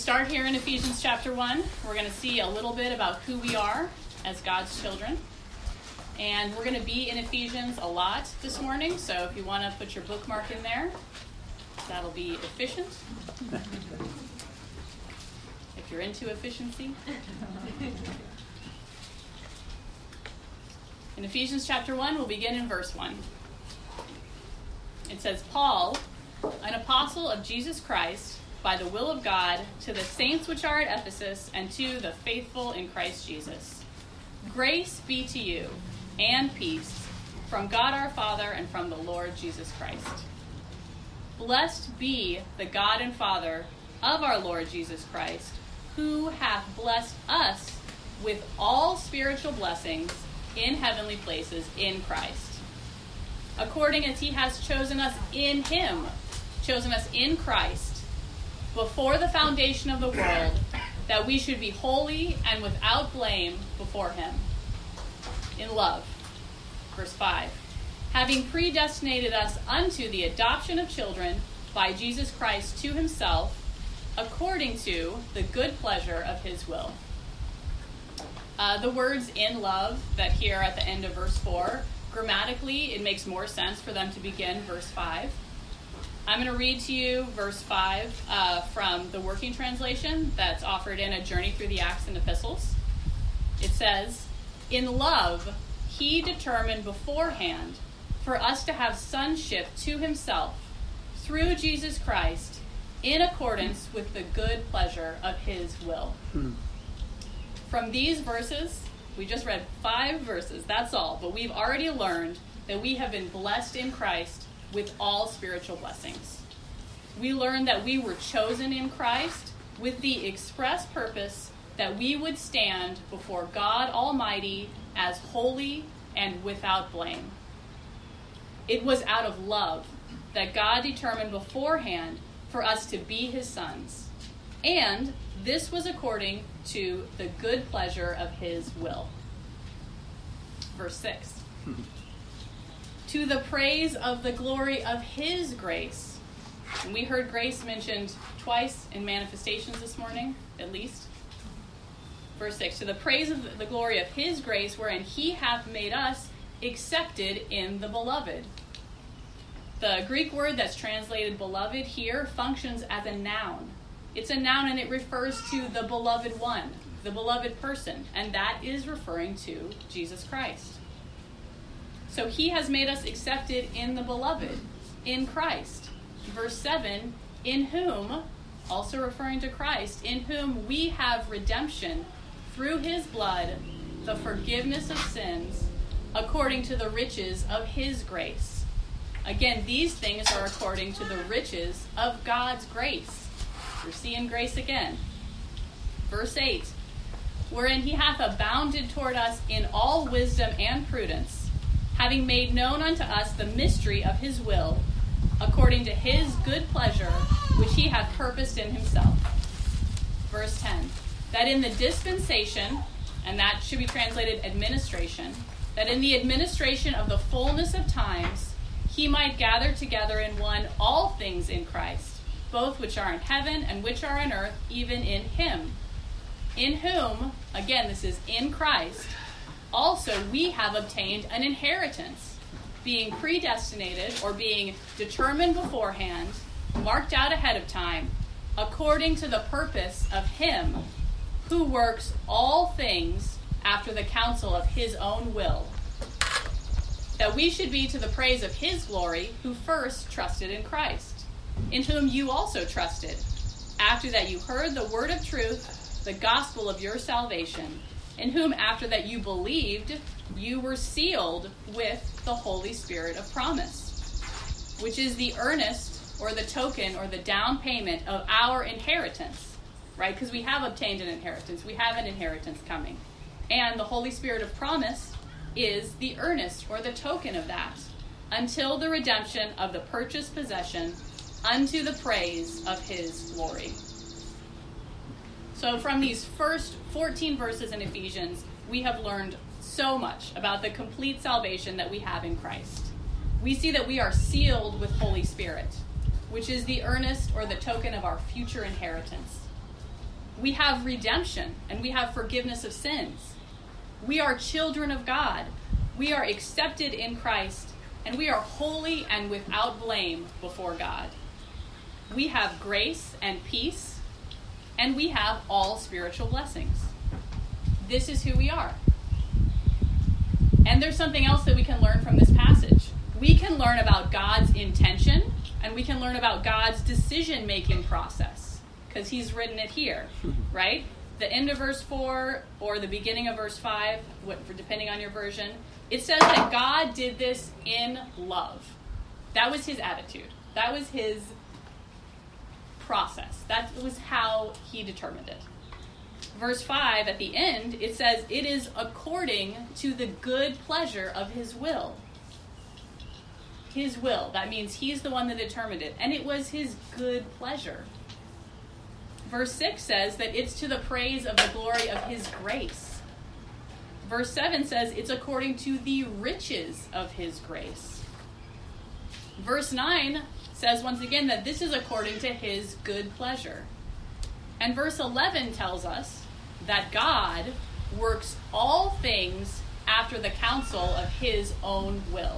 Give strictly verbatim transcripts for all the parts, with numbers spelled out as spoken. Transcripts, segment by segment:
start here in Ephesians chapter one. We're going to see a little bit about who we are as God's children. And we're going to be in Ephesians a lot this morning, so if you want to put your bookmark in there, that'll be efficient. If you're into efficiency. In Ephesians chapter one, we'll begin in verse one. It says, Paul, an apostle of Jesus Christ, by the will of God, to the saints which are at Ephesus, and to the faithful in Christ Jesus. Grace be to you, and peace, from God our Father and from the Lord Jesus Christ. Blessed be the God and Father of our Lord Jesus Christ, who hath blessed us with all spiritual blessings in heavenly places in Christ, according as he has chosen us in him, chosen us in Christ, before the foundation of the world, that we should be holy and without blame before him. In love. Verse five. Having predestinated us unto the adoption of children by Jesus Christ to himself, according to the good pleasure of his will. Uh, the words in love that here at the end of verse four, grammatically it makes more sense for them to begin verse five. I'm going to read to you verse five uh, from the Working Translation that's offered in A Journey Through the Acts and Epistles. It says, in love, he determined beforehand for us to have sonship to himself through Jesus Christ in accordance with the good pleasure of his will. Hmm. From these verses, we just read five verses, that's all, but we've already learned that we have been blessed in Christ with all spiritual blessings. We learned that we were chosen in Christ with the express purpose that we would stand before God Almighty as holy and without blame. It was out of love that God determined beforehand for us to be his sons, and this was according to the good pleasure of his will. Verse six. To the praise of the glory of his grace. And we heard grace mentioned twice in manifestations this morning, at least. Verse six, to the praise of the glory of his grace, wherein he hath made us accepted in the beloved. The Greek word that's translated beloved here functions as a noun. It's a noun and it refers to the beloved one, the beloved person, and that is referring to Jesus Christ. So he has made us accepted in the beloved, in Christ. Verse seven, in whom, also referring to Christ, in whom we have redemption through his blood, the forgiveness of sins, according to the riches of his grace. Again, these things are according to the riches of God's grace. We're seeing grace again. Verse eight, wherein he hath abounded toward us in all wisdom and prudence, having made known unto us the mystery of his will, according to his good pleasure, which he hath purposed in himself. Verse ten, that in the dispensation, and that should be translated administration, that in the administration of the fullness of times, he might gather together in one all things in Christ, both which are in heaven and which are on earth, even in him. In whom, again, this is in Christ, also we have obtained an inheritance, being predestinated or being determined beforehand, marked out ahead of time, according to the purpose of him who works all things after the counsel of his own will, that we should be to the praise of his glory, who first trusted in Christ, in whom you also trusted, after that you heard the word of truth, the gospel of your salvation, in whom after that you believed, you were sealed with the Holy Spirit of promise, which is the earnest or the token or the down payment of our inheritance, right? Because we have obtained an inheritance. We have an inheritance coming. And the Holy Spirit of promise is the earnest or the token of that, until the redemption of the purchased possession unto the praise of his glory. So from these first fourteen verses in Ephesians, we have learned so much about the complete salvation that we have in Christ. We see that we are sealed with Holy Spirit, which is the earnest or the token of our future inheritance. We have redemption, and we have forgiveness of sins. We are children of God. We are accepted in Christ, and we are holy and without blame before God. We have grace and peace, and we have all spiritual blessings. This is who we are. And there's something else that we can learn from this passage. We can learn about God's intention, and we can learn about God's decision-making process, because he's written it here, right? The end of verse four or the beginning of verse five, what, depending on your version, it says that God did this in love. That was his attitude. That was his process. That was how he determined it. Verse five, at the end, it says, it is according to the good pleasure of his will. His will. That means he's the one that determined it. And it was his good pleasure. Verse six says that it's to the praise of the glory of his grace. Verse seven says it's according to the riches of his grace. Verse nine says once again that this is according to his good pleasure. And verse eleven tells us that God works all things after the counsel of his own will.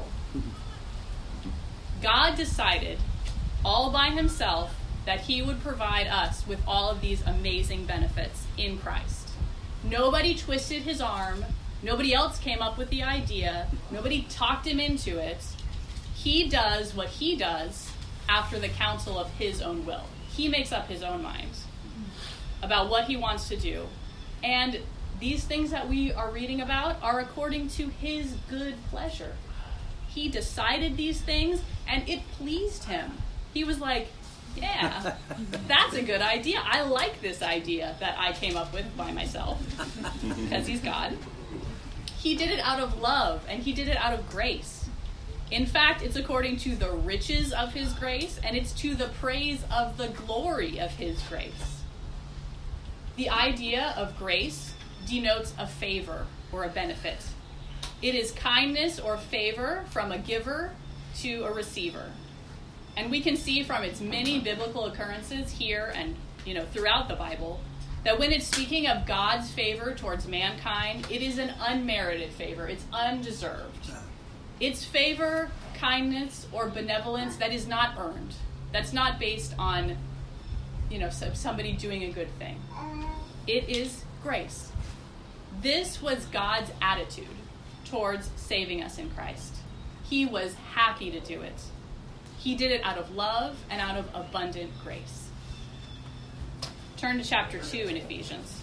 God decided all by himself that he would provide us with all of these amazing benefits in Christ. Nobody twisted his arm. Nobody else came up with the idea. Nobody talked him into it. He does what he does after the counsel of his own will. He makes up his own mind about what he wants to do. And these things that we are reading about are according to his good pleasure. He decided these things, and it pleased him. He was like, yeah, that's a good idea. I like this idea that I came up with by myself, because he's God. He did it out of love, and he did it out of grace. In fact, it's according to the riches of his grace, and it's to the praise of the glory of his grace. The idea of grace denotes a favor or a benefit. It is kindness or favor from a giver to a receiver. And we can see from its many biblical occurrences here and, you know, throughout the Bible that when it's speaking of God's favor towards mankind, it is an unmerited favor. It's undeserved. It's favor, kindness, or benevolence that is not earned. That's not based on, you know, somebody doing a good thing. It is grace. This was God's attitude towards saving us in Christ. He was happy to do it. He did it out of love and out of abundant grace. Turn to chapter two in Ephesians.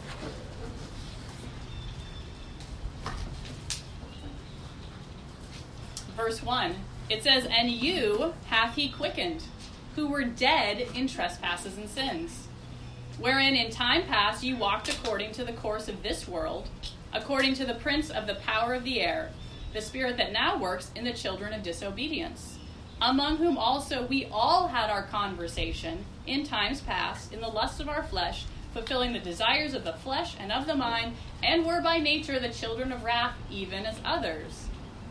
Verse one, it says, "And you hath he quickened, who were dead in trespasses and sins, wherein in time past you walked according to the course of this world, according to the prince of the power of the air, the spirit that now works in the children of disobedience, among whom also we all had our conversation in times past in the lust of our flesh, fulfilling the desires of the flesh and of the mind, and were by nature the children of wrath, even as others.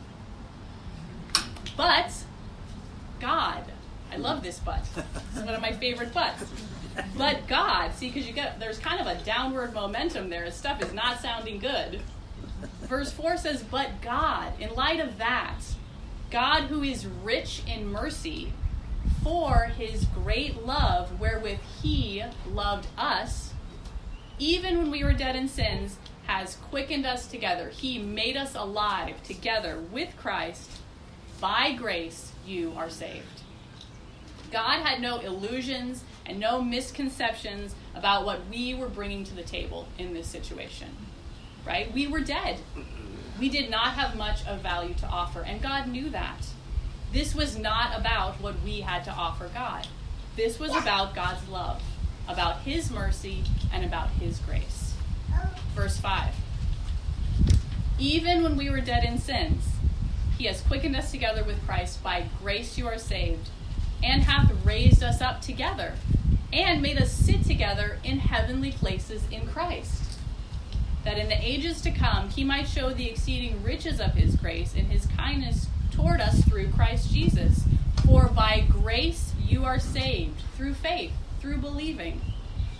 But God," I love this but. This is one of my favorite buts. But God, see, because you get there's kind of a downward momentum there. Stuff is not sounding good. Verse four says, "But God," in light of that, God who is rich in mercy, for his great love wherewith he loved us, even when we were dead in sins, has quickened us together. He made us alive together with Christ. By grace you are saved. God had no illusions and no misconceptions about what we were bringing to the table in this situation, right? We were dead. We did not have much of value to offer, and God knew that. This was not about what we had to offer God. This was about God's love, about his mercy, and about his grace. Verse five, "Even when we were dead in sins, he has quickened us together with Christ. By grace you are saved, and hath raised us up together, and made us sit together in heavenly places in Christ, that in the ages to come he might show the exceeding riches of his grace in his kindness toward us through Christ Jesus. For by grace you are saved, through faith, through believing.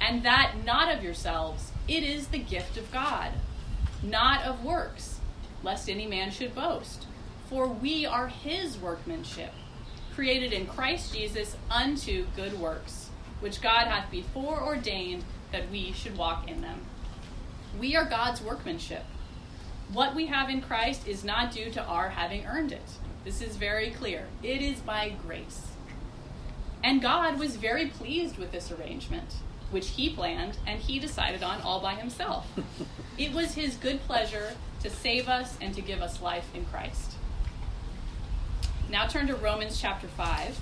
and that not of yourselves. It is the gift of God, not of works, lest any man should boast. For we are his workmanship, created in Christ Jesus unto good works, which God hath before ordained that we should walk in them. We are God's workmanship. What we have in Christ is not due to our having earned it. This is very clear. It is by grace. And God was very pleased with this arrangement, which he planned and he decided on all by himself. It was his good pleasure to save us and to give us life in Christ. Now turn to Romans chapter five.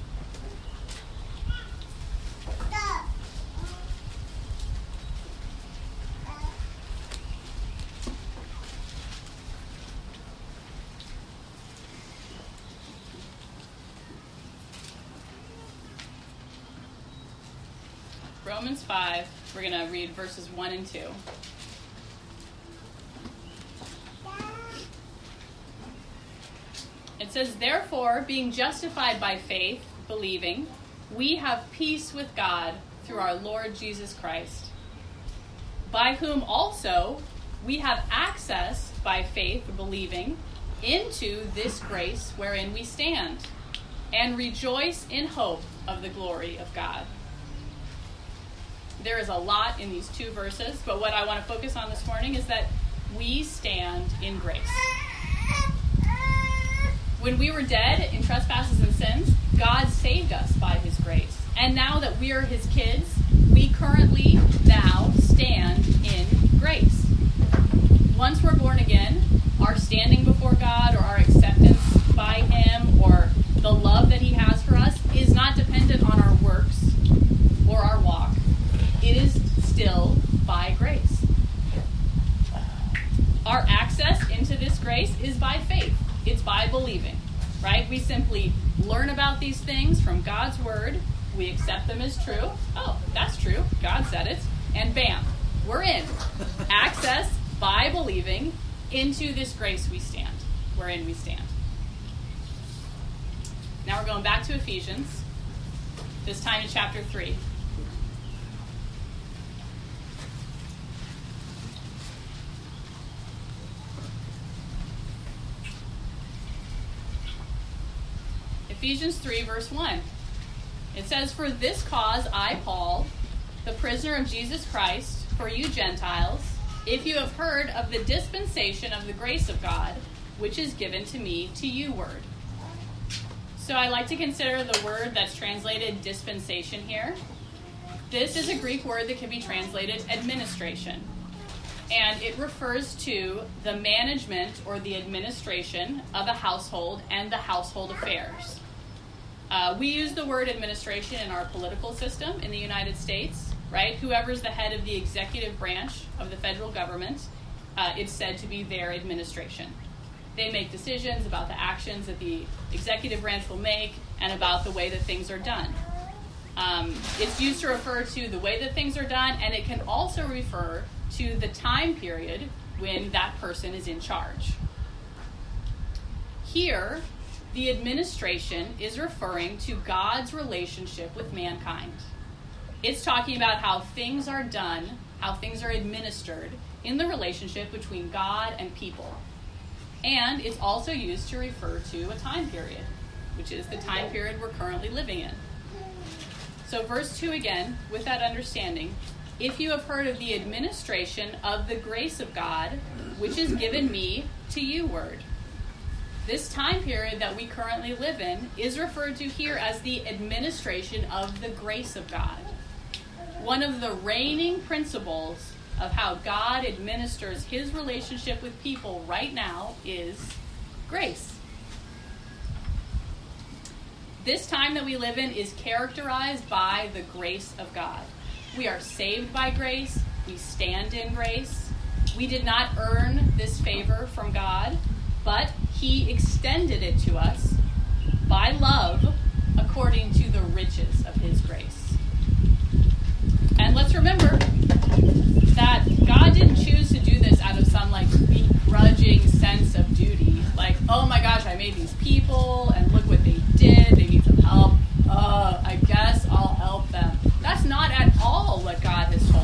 Romans five, we're going to read verses one and two. It says, therefore, being justified by faith, believing, we have peace with God through our Lord Jesus Christ, by whom also we have access by faith, believing, into this grace wherein we stand, and rejoice in hope of the glory of God. There is a lot in these two verses, but what I want to focus on this morning is that we stand in grace. When we were dead in trespasses and sins, God saved us by his grace. And now that we are his kids, we currently now stand in grace. Once we're born again, our standing before God or our acceptance by him or the love that he has for us is not dependent on our works or our walk. It is still by grace. Our access into this grace is by faith. It's by believing, right? We simply learn about these things from God's word. We accept them as true. Oh, that's true. God said it. And bam, we're in. Access by believing into this grace we stand. Wherein we stand. Now we're going back to Ephesians, this time in chapter three. Ephesians three, verse one. It says, for this cause I, Paul, the prisoner of Jesus Christ, for you Gentiles, if you have heard of the dispensation of the grace of God, which is given to me to you word. So I like to consider the word that's translated dispensation here. This is a Greek word that can be translated administration. And it refers to the management or the administration of a household and the household affairs. Uh, we use the word administration in our political system in the United States, right? Whoever's the head of the executive branch of the federal government, uh, it's said to be their administration. They make decisions about the actions that the executive branch will make and about the way that things are done. Um, it's used to refer to the way that things are done, and it can also refer to the time period when that person is in charge. Here, the administration is referring to God's relationship with mankind. It's talking about how things are done, how things are administered in the relationship between God and people. And it's also used to refer to a time period, which is the time period we're currently living in. So verse two again, with that understanding, if you have heard of the administration of the grace of God, which is given me to you word. This time period that we currently live in is referred to here as the administration of the grace of God. One of the reigning principles of how God administers his relationship with people right now is grace. This time that we live in is characterized by the grace of God. We are saved by grace. We stand in grace. We did not earn this favor from God, but he extended it to us by love according to the riches of his grace. And let's remember that God didn't choose to do this out of some like begrudging sense of duty. Like, oh my gosh, I made these people and look what they did. They need some help. Uh, I guess I'll help them. That's not at all what God has told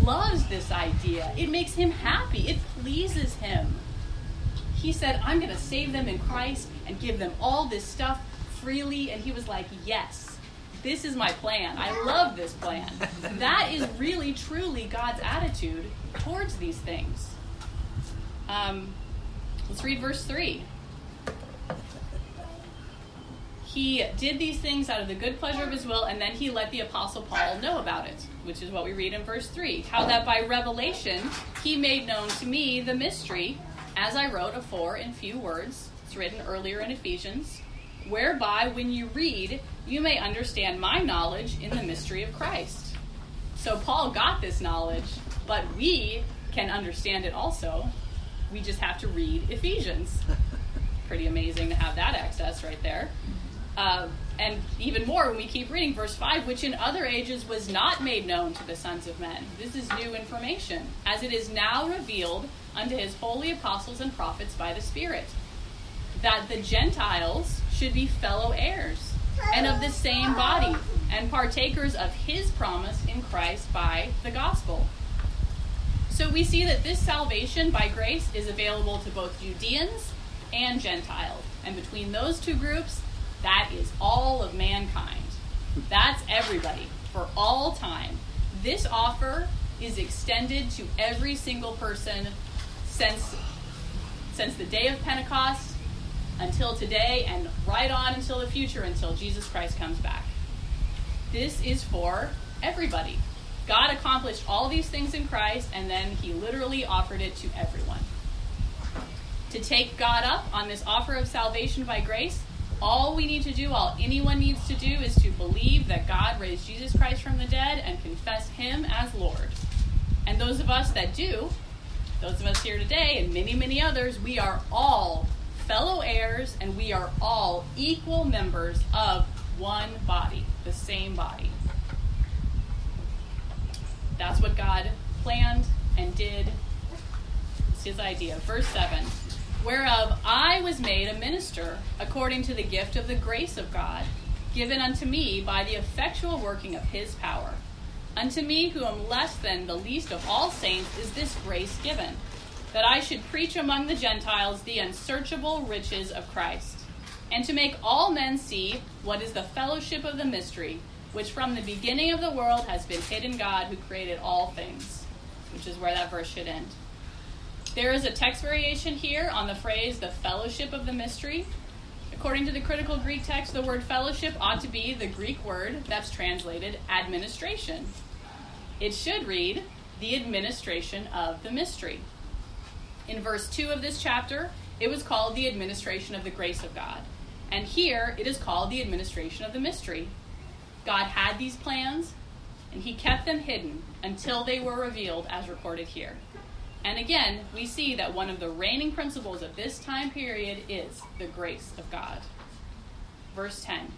loves this idea. It makes him happy. It pleases him. He said, I'm going to save them in Christ and give them all this stuff freely. And he was like, yes, this is my plan. I love this plan. That is really, truly God's attitude towards these things. Um, let's read verse three. He did these things out of the good pleasure of his will, and then he let the Apostle Paul know about it, which is what we read in verse three. How that by revelation he made known to me the mystery, as I wrote afore in few words. It's written earlier in Ephesians, whereby when you read, you may understand my knowledge in the mystery of Christ. So Paul got this knowledge, but we can understand it also. We just have to read Ephesians. Pretty amazing to have that access right there. Uh, and even more when we keep reading verse five, which in other ages was not made known to the sons of men. This is new information, as it is now revealed unto his holy apostles and prophets by the Spirit, that the Gentiles should be fellow heirs, and of the same body, and partakers of his promise in Christ by the gospel. So we see that this salvation by grace is available to both Judeans and Gentiles. And between those two groups, that is all of mankind. That's everybody for all time. This offer is extended to every single person since, since the day of Pentecost until today, and right on until the future, until Jesus Christ comes back. This is for everybody. God accomplished all these things in Christ, and then he literally offered it to everyone. To take God up on this offer of salvation by grace, all we need to do, all anyone needs to do, is to believe that God raised Jesus Christ from the dead and confess him as Lord. And those of us that do, those of us here today and many, many others, we are all fellow heirs, and we are all equal members of one body, the same body. That's what God planned and did. It's his idea. Verse seven. Whereof I was made a minister according to the gift of the grace of God, given unto me by the effectual working of his power. Unto me, who am less than the least of all saints, is this grace given, that I should preach among the Gentiles the unsearchable riches of Christ, and to make all men see what is the fellowship of the mystery, which from the beginning of the world has been hid in God, who created all things, which is where that verse should end. There is a text variation here on the phrase, the fellowship of the mystery. According to the critical Greek text, the word fellowship ought to be the Greek word that's translated administration. It should read, the administration of the mystery. In verse two of this chapter, it was called the administration of the grace of God. And here, it is called the administration of the mystery. God had these plans, and he kept them hidden until they were revealed as recorded here. And again, we see that one of the reigning principles of this time period is the grace of God. Verse ten.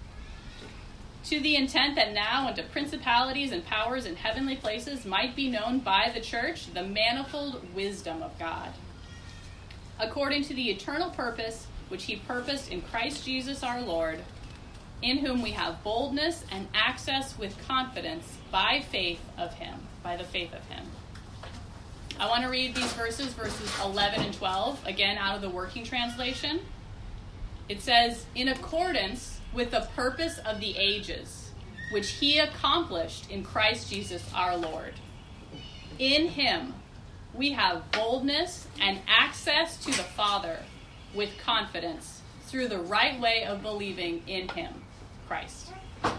To the intent that now unto principalities and powers in heavenly places might be known by the church the manifold wisdom of God, according to the eternal purpose which he purposed in Christ Jesus our Lord, in whom we have boldness and access with confidence by faith of him, by the faith of him. I want to read these verses, verses eleven and twelve, again out of the Working Translation. It says, in accordance with the purpose of the ages, which he accomplished in Christ Jesus our Lord. In him we have boldness and access to the Father with confidence through the right way of believing in him, Christ.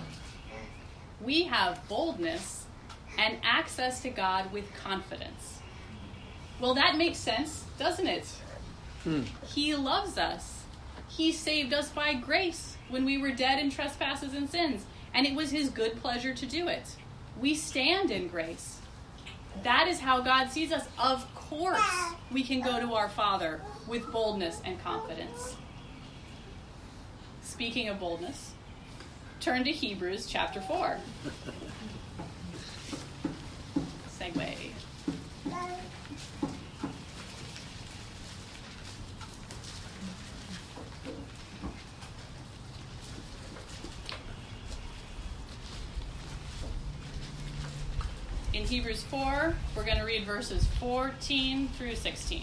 We have boldness and access to God with confidence. Well, that makes sense, doesn't it? Hmm. He loves us. He saved us by grace when we were dead in trespasses and sins, and it was his good pleasure to do it. We stand in grace. That is how God sees us. Of course, we can go to our Father with boldness and confidence. Speaking of boldness, turn to Hebrews chapter four. Segue. In Hebrews four, we're going to read verses fourteen through sixteen.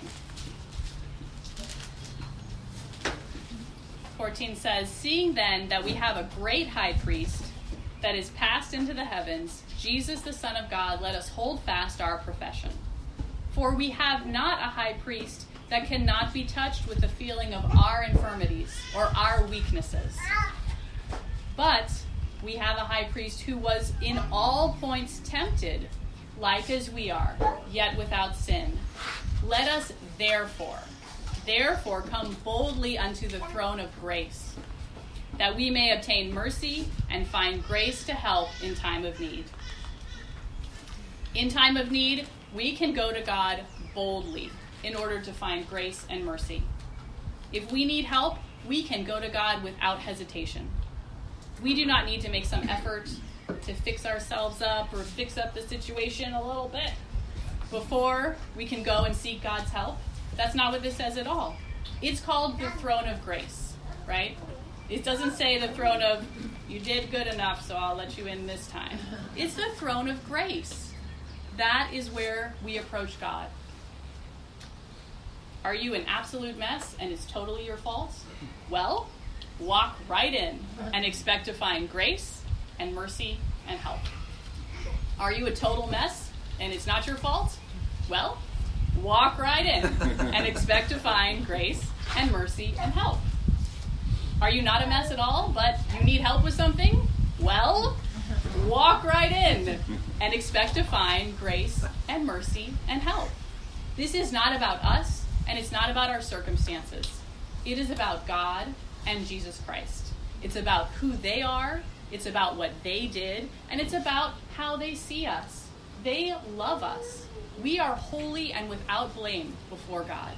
fourteen says, "Seeing then that we have a great high priest that is passed into the heavens, Jesus the Son of God, let us hold fast our profession. For we have not a high priest that cannot be touched with the feeling of our infirmities or our weaknesses. But we have a high priest who was in all points tempted, like as we are, yet without sin. Let us therefore, therefore come boldly unto the throne of grace, that we may obtain mercy and find grace to help in time of need." In time of need, we can go to God boldly in order to find grace and mercy. If we need help, we can go to God without hesitation. We do not need to make some effort to fix ourselves up or fix up the situation a little bit before we can go and seek God's help. That's not what this says at all. It's called the throne of grace, right? It doesn't say the throne of, you did good enough, so I'll let you in this time. It's the throne of grace. That is where we approach God. Are you an absolute mess and it's totally your fault? Well, walk right in and expect to find grace and mercy and help. Are you a total mess and it's not your fault? Well, walk right in and expect to find grace and mercy and help. Are you not a mess at all, but you need help with something? Well, walk right in and expect to find grace and mercy and help. This is not about us, and it's not about our circumstances. It is about God and Jesus Christ. It's about who they are, it's about what they did, and it's about how they see us. They love us. We are holy and without blame before God.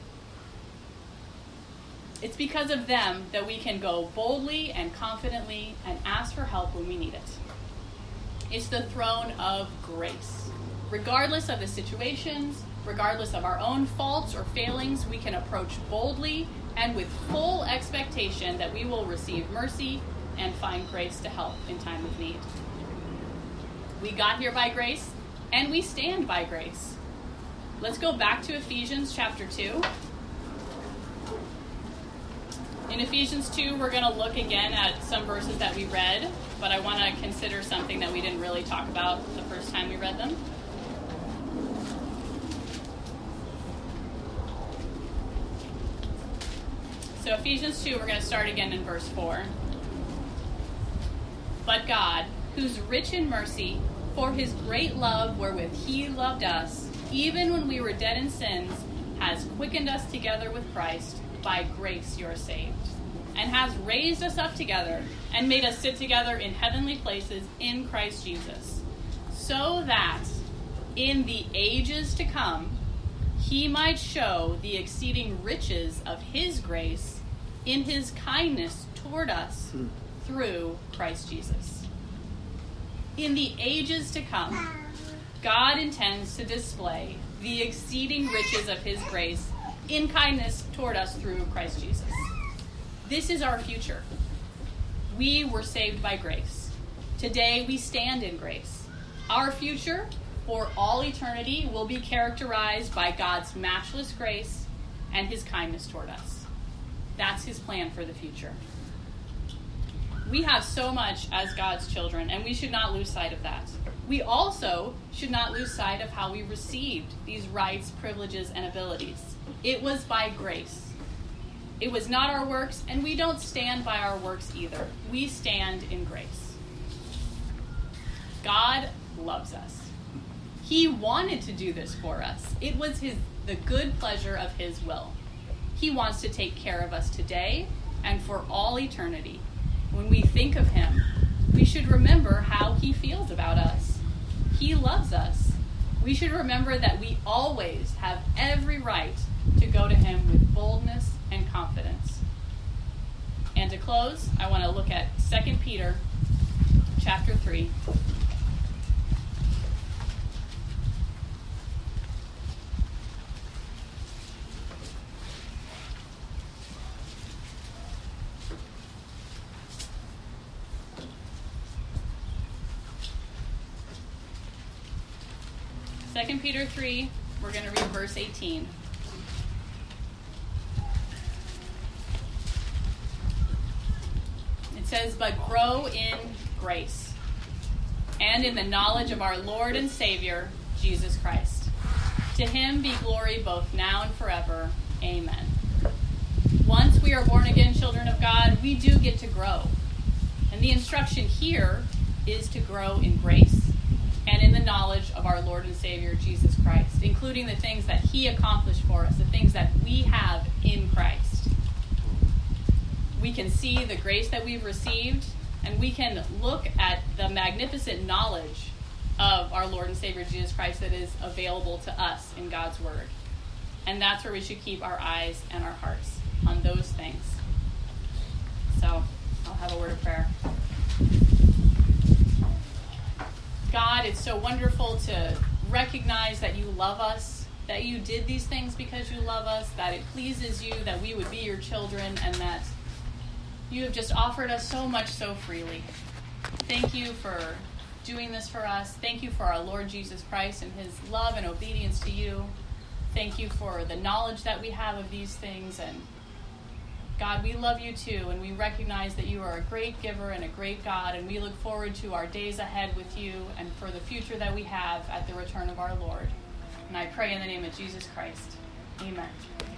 It's because of them that we can go boldly and confidently and ask for help when we need it. It's the throne of grace. Regardless of the situations, regardless of our own faults or failings, we can approach boldly and with full expectation that we will receive mercy and find grace to help in time of need. We got here by grace, and we stand by grace. Let's go back to Ephesians chapter two. In Ephesians two, we're going to look again at some verses that we read, but I want to consider something that we didn't really talk about the first time we read them. So Ephesians two, we're going to start again in verse four. "But God, who's rich in mercy, for his great love wherewith he loved us, even when we were dead in sins, has quickened us together with Christ. By grace you are saved, and has raised us up together and made us sit together in heavenly places in Christ Jesus, so that in the ages to come he might show the exceeding riches of his grace in his kindness toward us through Christ Jesus." In the ages to come, God intends to display the exceeding riches of his grace in kindness toward us through Christ Jesus. This is our future. We were saved by grace. Today we stand in grace. Our future for all eternity will be characterized by God's matchless grace and his kindness toward us. That's his plan for the future. We have so much as God's children, and we should not lose sight of that. We also should not lose sight of how we received these rights, privileges, and abilities. It was by grace. It was not our works, and we don't stand by our works either. We stand in grace. God loves us. He wanted to do this for us. It was his the good pleasure of his will. He wants to take care of us today and for all eternity. When we think of him, we should remember how he feels about us. He loves us. We should remember that we always have every right to go to him with boldness and confidence. And to close, I want to look at Second Peter chapter three. Second Peter three, we're going to read verse eighteen. It says, "But grow in grace and in the knowledge of our Lord and Savior, Jesus Christ. To him be glory both now and forever. Amen." Once we are born again children of God, we do get to grow. And the instruction here is to grow in grace and in the knowledge of our Lord and Savior, Jesus Christ, including the things that he accomplished for us, the things that we have in Christ. We can see the grace that we've received, and we can look at the magnificent knowledge of our Lord and Savior, Jesus Christ, that is available to us in God's Word. And that's where we should keep our eyes and our hearts, on those things. So, I'll have a word of prayer. God, it's so wonderful to recognize that you love us, that you did these things because you love us, that it pleases you that we would be your children, and that you have just offered us so much so freely. Thank you for doing this for us. Thank you for our Lord Jesus Christ and his love and obedience to you. Thank you for the knowledge that we have of these things. And God, we love you too, and we recognize that you are a great giver and a great God, and we look forward to our days ahead with you and for the future that we have at the return of our Lord. And I pray in the name of Jesus Christ. Amen.